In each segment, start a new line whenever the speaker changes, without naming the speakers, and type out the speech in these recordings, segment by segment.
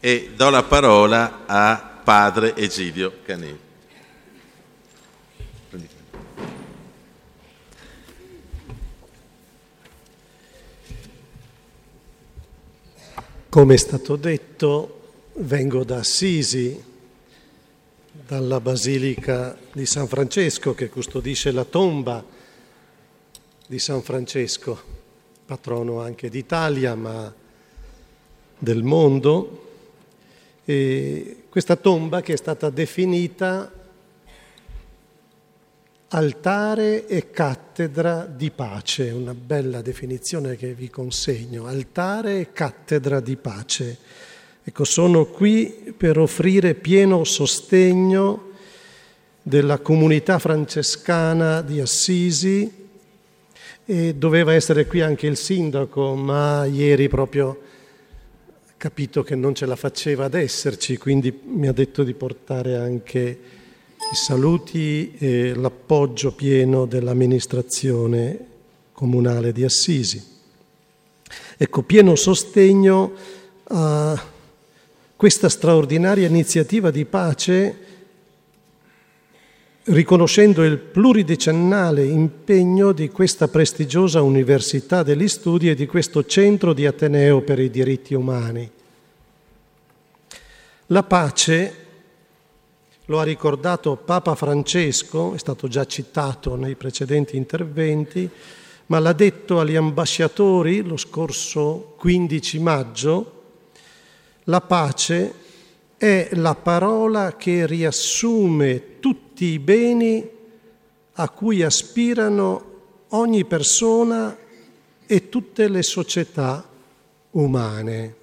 e do la parola a padre Egidio Canini.
Come è stato detto, vengo da Assisi, dalla Basilica di San Francesco, che custodisce la tomba di San Francesco, patrono anche d'Italia, ma del mondo. E questa tomba che è stata definita altare e cattedra di pace, una bella definizione che vi consegno, altare e cattedra di pace. Ecco, sono qui per offrire pieno sostegno della comunità francescana di Assisi, e doveva essere qui anche il sindaco, ma ieri proprio ha capito che non ce la faceva ad esserci, quindi mi ha detto di portare anche i saluti e l'appoggio pieno dell'amministrazione comunale di Assisi. Ecco, pieno sostegno a questa straordinaria iniziativa di pace, riconoscendo il pluridecennale impegno di questa prestigiosa Università degli Studi e di questo Centro di Ateneo per i diritti umani. La pace, lo ha ricordato Papa Francesco, è stato già citato nei precedenti interventi, ma l'ha detto agli ambasciatori lo scorso 15 maggio, la pace è la parola che riassume tutti i beni a cui aspirano ogni persona e tutte le società umane.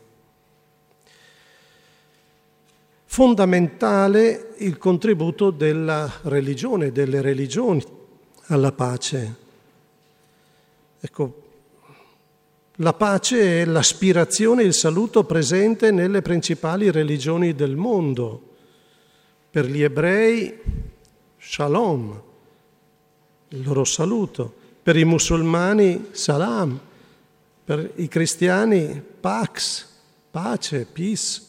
Fondamentale il contributo della religione, delle religioni alla pace. Ecco, la pace è l'aspirazione e il saluto presente nelle principali religioni del mondo. Per gli ebrei, shalom, il loro saluto. Per i musulmani, salam. Per i cristiani, pax, pace, peace.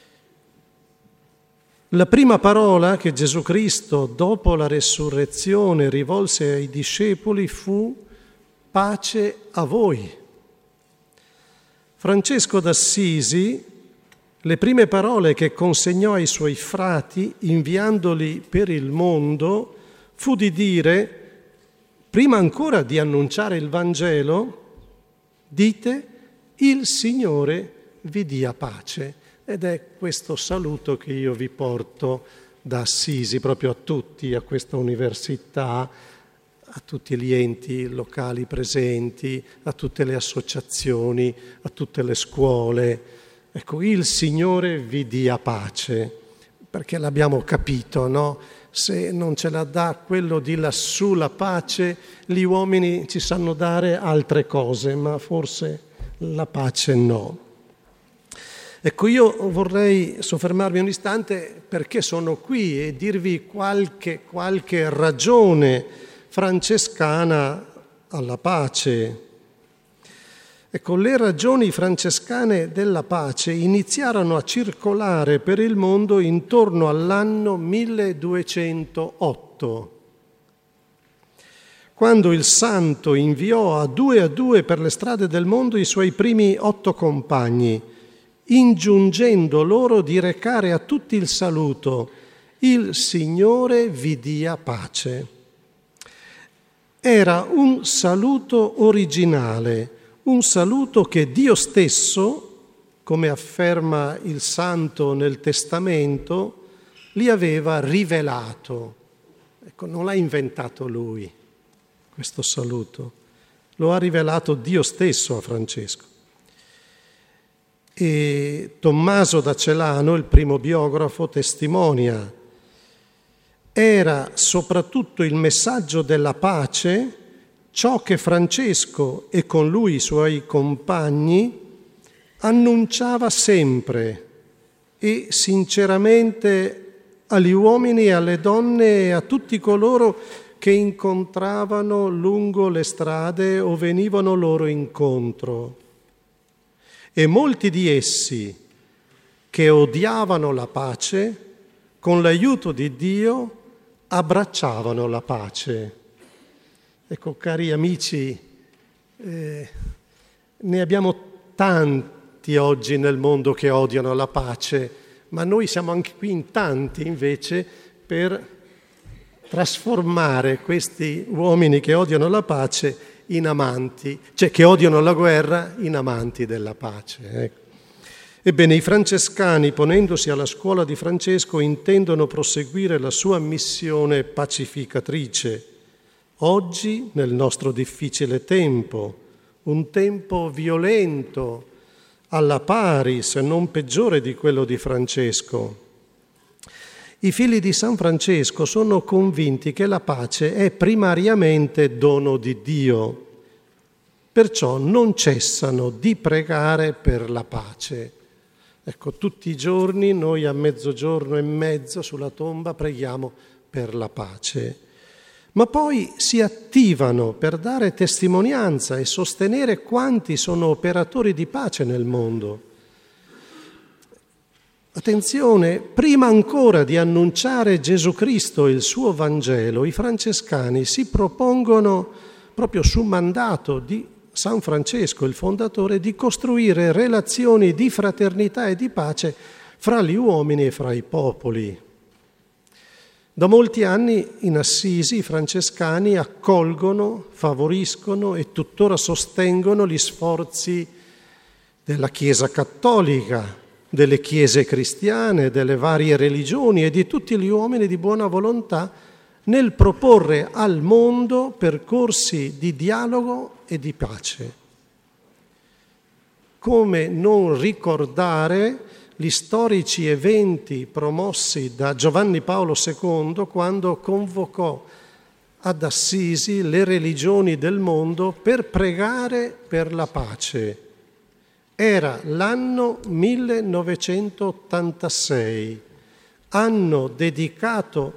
La prima parola che Gesù Cristo, dopo la resurrezione, rivolse ai discepoli fu pace a voi. Francesco d'Assisi, le prime parole che consegnò ai suoi frati, inviandoli per il mondo, fu di dire, prima ancora di annunciare il Vangelo, dite, il Signore vi dia pace. Ed è questo saluto che io vi porto da Assisi, proprio a tutti, a questa università, a tutti gli enti locali presenti, a tutte le associazioni, a tutte le scuole. Ecco, il Signore vi dia pace, perché l'abbiamo capito, no? Se non ce la dà quello di lassù la pace, gli uomini ci sanno dare altre cose, ma forse la pace no. Ecco, io vorrei soffermarmi un istante perché sono qui e dirvi qualche ragione francescana alla pace. Ecco, le ragioni francescane della pace iniziarono a circolare per il mondo intorno all'anno 1208, quando il santo inviò a due per le strade del mondo i suoi primi 8 compagni, ingiungendo loro di recare a tutti il saluto, il Signore vi dia pace. Era un saluto originale, un saluto che Dio stesso, come afferma il santo nel Testamento, li aveva rivelato. Ecco, non l'ha inventato lui, questo saluto. Lo ha rivelato Dio stesso a Francesco. E Tommaso da Celano, il primo biografo, testimonia: era soprattutto il messaggio della pace ciò che Francesco e con lui i suoi compagni annunciava sempre e sinceramente agli uomini e alle donne e a tutti coloro che incontravano lungo le strade o venivano loro incontro. E molti di essi, che odiavano la pace, con l'aiuto di Dio abbracciavano la pace. Ecco, cari amici, ne abbiamo tanti oggi nel mondo che odiano la pace, ma noi siamo anche qui in tanti invece per trasformare questi uomini che odiano la pace in amanti, cioè che odiano la guerra in amanti della pace. Ecco. Ebbene, i francescani, ponendosi alla scuola di Francesco, intendono proseguire la sua missione pacificatrice. Oggi, nel nostro difficile tempo, un tempo violento, alla pari, se non peggiore di quello di Francesco. I figli di San Francesco sono convinti che la pace è primariamente dono di Dio, perciò non cessano di pregare per la pace. Ecco, tutti i giorni noi a 12:30 sulla tomba preghiamo per la pace. Ma poi si attivano per dare testimonianza e sostenere quanti sono operatori di pace nel mondo. Attenzione, prima ancora di annunciare Gesù Cristo e il suo Vangelo, i francescani si propongono, proprio su mandato di San Francesco, il fondatore, di costruire relazioni di fraternità e di pace fra gli uomini e fra i popoli. Da molti anni in Assisi i francescani accolgono, favoriscono e tuttora sostengono gli sforzi della Chiesa cattolica, delle chiese cristiane, delle varie religioni e di tutti gli uomini di buona volontà nel proporre al mondo percorsi di dialogo e di pace. Come non ricordare gli storici eventi promossi da Giovanni Paolo II quando convocò ad Assisi le religioni del mondo per pregare per la pace. Era l'anno 1986, anno dedicato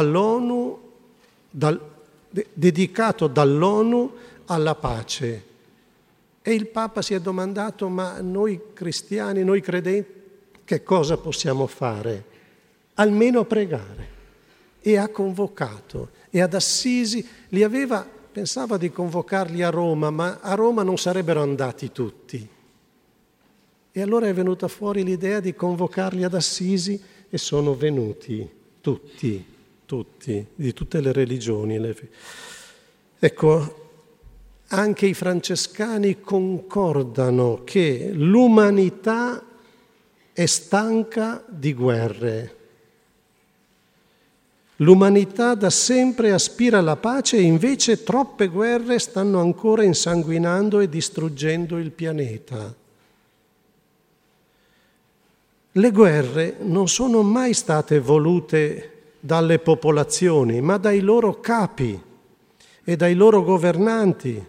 dall'ONU alla pace. E il Papa si è domandato: ma noi cristiani, noi credenti, che cosa possiamo fare? Almeno pregare. E ha convocato. E ad Assisi pensava di convocarli a Roma, ma a Roma non sarebbero andati tutti. E allora è venuta fuori l'idea di convocarli ad Assisi e sono venuti tutti, di tutte le religioni. Ecco, anche i francescani concordano che l'umanità è stanca di guerre. L'umanità da sempre aspira alla pace e invece troppe guerre stanno ancora insanguinando e distruggendo il pianeta. Le guerre non sono mai state volute dalle popolazioni, ma dai loro capi e dai loro governanti.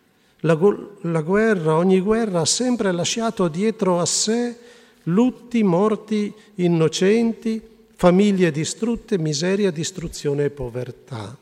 Ogni guerra ha sempre lasciato dietro a sé lutti, morti innocenti, famiglie distrutte, miseria, distruzione e povertà.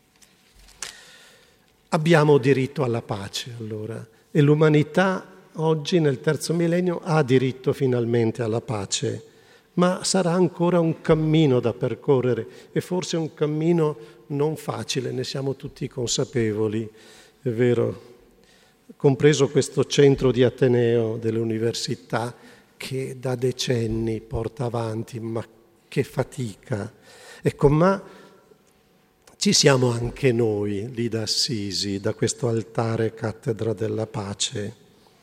Abbiamo diritto alla pace, allora, e l'umanità oggi, nel terzo millennio, ha diritto finalmente alla pace, ma sarà ancora un cammino da percorrere e forse un cammino non facile, ne siamo tutti consapevoli, è vero, compreso questo centro di Ateneo delle università che da decenni porta avanti, ma che fatica. Ecco, ma ci siamo anche noi lì da Assisi, da questo altare cattedra della pace.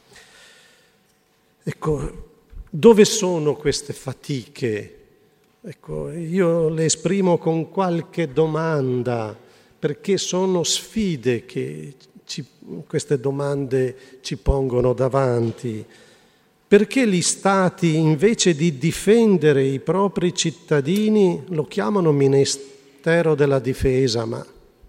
Ecco, dove sono queste fatiche? Ecco, io le esprimo con qualche domanda, perché sono sfide che queste domande ci pongono davanti. Perché gli Stati, invece di difendere i propri cittadini, lo chiamano Ministero della Difesa, ma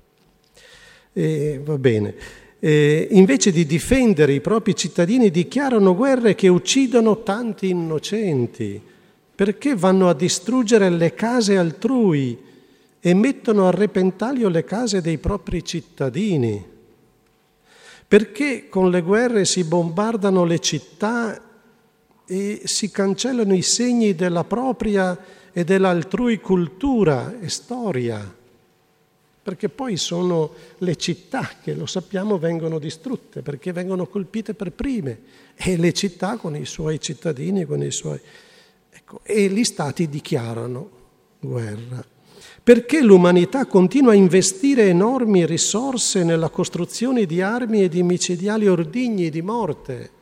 va bene, invece di difendere i propri cittadini dichiarano guerre che uccidono tanti innocenti? Perché vanno a distruggere le case altrui e mettono a repentaglio le case dei propri cittadini? Perché con le guerre si bombardano le città e si cancellano i segni della propria e dell'altrui cultura e storia, perché poi sono le città che, lo sappiamo, vengono distrutte, perché vengono colpite per prime, e le città con i suoi cittadini, con i suoi... Ecco, e gli stati dichiarano guerra. Perché l'umanità continua a investire enormi risorse nella costruzione di armi e di micidiali ordigni di morte?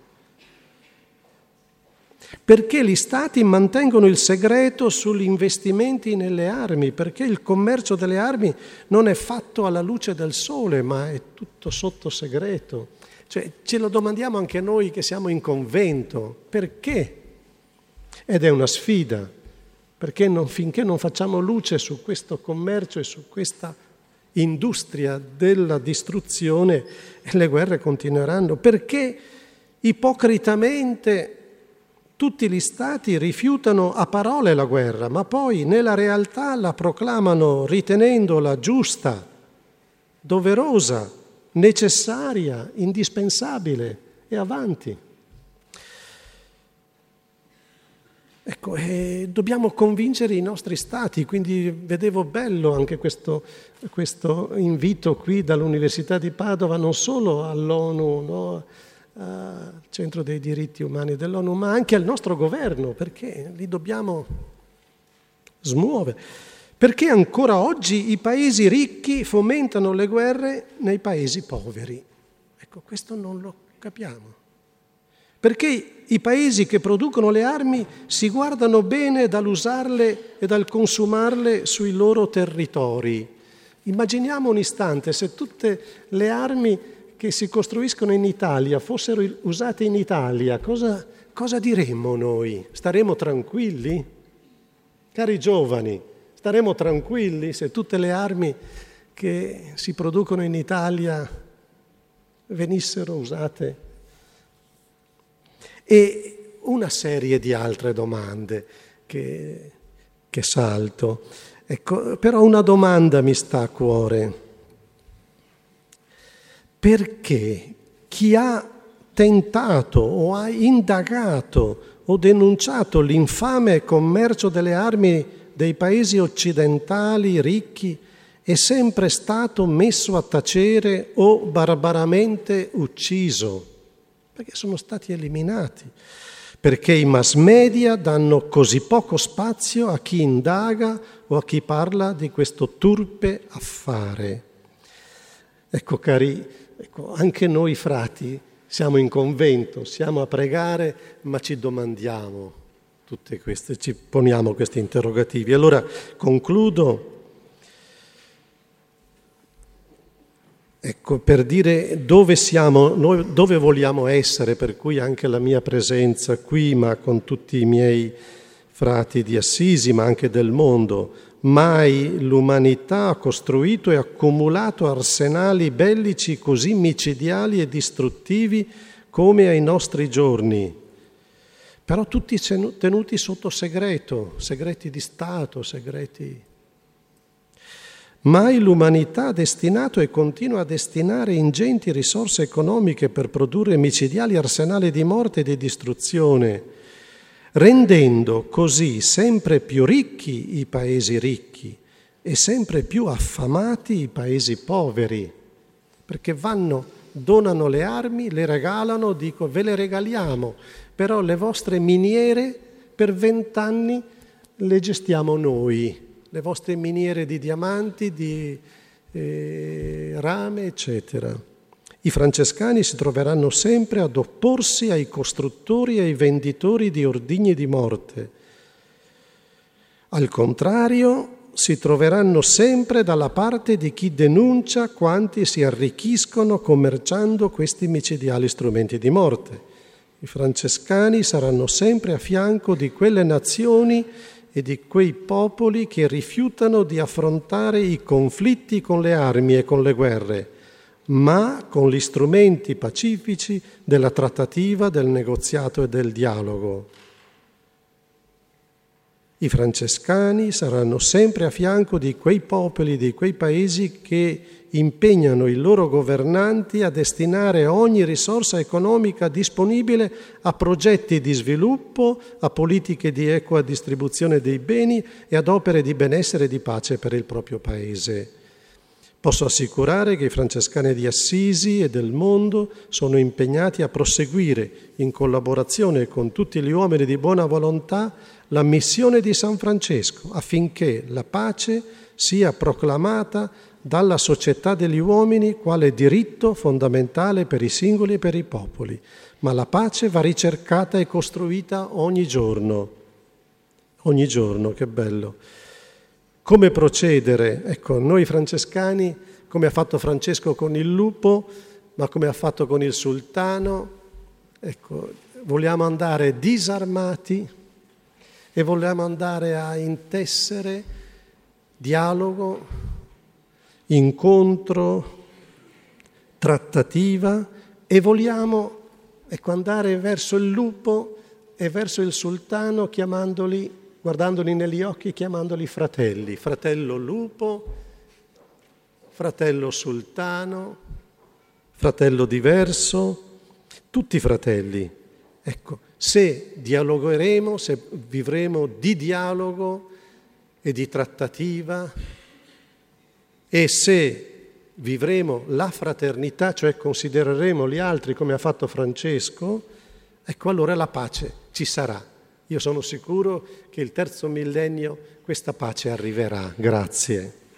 Perché gli stati mantengono il segreto sugli investimenti nelle armi? Perché il commercio delle armi non è fatto alla luce del sole, ma è tutto sotto segreto? Cioè, ce lo domandiamo anche noi che siamo in convento. Perché? Ed è una sfida, perché finché non facciamo luce su questo commercio e su questa industria della distruzione, le guerre continueranno. Perché ipocritamente tutti gli stati rifiutano a parole la guerra, ma poi nella realtà la proclamano ritenendola giusta, doverosa, necessaria, indispensabile e avanti. Ecco, dobbiamo convincere i nostri stati, quindi vedevo bello anche questo invito qui dall'Università di Padova, non solo all'ONU, no? Al Centro dei diritti umani dell'ONU, ma anche al nostro governo, perché li dobbiamo smuovere. Perché ancora oggi i paesi ricchi fomentano le guerre nei paesi poveri? Ecco, questo non lo capiamo. Perché i paesi che producono le armi si guardano bene dall'usarle e dal consumarle sui loro territori. Immaginiamo un istante se tutte le armi che si costruiscono in Italia fossero usate in Italia, cosa diremmo noi? Staremo tranquilli? Cari giovani, staremo tranquilli se tutte le armi che si producono in Italia venissero usate? E una serie di altre domande che salto. Ecco, però una domanda mi sta a cuore. Perché chi ha tentato o ha indagato o denunciato l'infame commercio delle armi dei paesi occidentali ricchi è sempre stato messo a tacere o barbaramente ucciso? Perché sono stati eliminati. Perché i mass media danno così poco spazio a chi indaga o a chi parla di questo turpe affare. Ecco, cari, anche noi frati siamo in convento, siamo a pregare, ma ci domandiamo tutte queste, ci poniamo questi interrogativi. Allora concludo, ecco, per dire dove siamo, noi dove vogliamo essere, per cui anche la mia presenza qui, ma con tutti i miei frati di Assisi, ma anche del mondo. Mai l'umanità ha costruito e accumulato arsenali bellici così micidiali e distruttivi come ai nostri giorni, però tutti tenuti sotto segreto, segreti di Stato, segreti. Mai l'umanità ha destinato e continua a destinare ingenti risorse economiche per produrre micidiali arsenali di morte e di distruzione, rendendo così sempre più ricchi i paesi ricchi e sempre più affamati i paesi poveri, perché donano le armi, le regalano, dico ve le regaliamo, però le vostre miniere per 20 anni le gestiamo noi, le vostre miniere di diamanti, di rame, eccetera. I francescani si troveranno sempre ad opporsi ai costruttori e ai venditori di ordigni di morte. Al contrario, si troveranno sempre dalla parte di chi denuncia quanti si arricchiscono commerciando questi micidiali strumenti di morte. I francescani saranno sempre a fianco di quelle nazioni e di quei popoli che rifiutano di affrontare i conflitti con le armi e con le guerre, ma con gli strumenti pacifici della trattativa, del negoziato e del dialogo. I francescani saranno sempre a fianco di quei popoli, di quei paesi che impegnano i loro governanti a destinare ogni risorsa economica disponibile a progetti di sviluppo, a politiche di equa distribuzione dei beni e ad opere di benessere e di pace per il proprio paese. Posso assicurare che i francescani di Assisi e del mondo sono impegnati a proseguire, in collaborazione con tutti gli uomini di buona volontà, la missione di San Francesco, affinché la pace sia proclamata dalla società degli uomini quale diritto fondamentale per i singoli e per i popoli. Ma la pace va ricercata e costruita ogni giorno. Ogni giorno, che bello. Come procedere? Ecco, noi francescani, come ha fatto Francesco con il lupo, ma come ha fatto con il sultano, ecco, vogliamo andare disarmati e vogliamo andare a intessere dialogo, incontro, trattativa e vogliamo, ecco, andare verso il lupo e verso il sultano chiamandoli, guardandoli negli occhi, chiamandoli fratelli, fratello lupo, fratello sultano, fratello diverso, tutti fratelli. Ecco, se dialogheremo, se vivremo di dialogo e di trattativa e se vivremo la fraternità, cioè considereremo gli altri come ha fatto Francesco, ecco allora la pace ci sarà. Io sono sicuro che il terzo millennio questa pace arriverà. Grazie.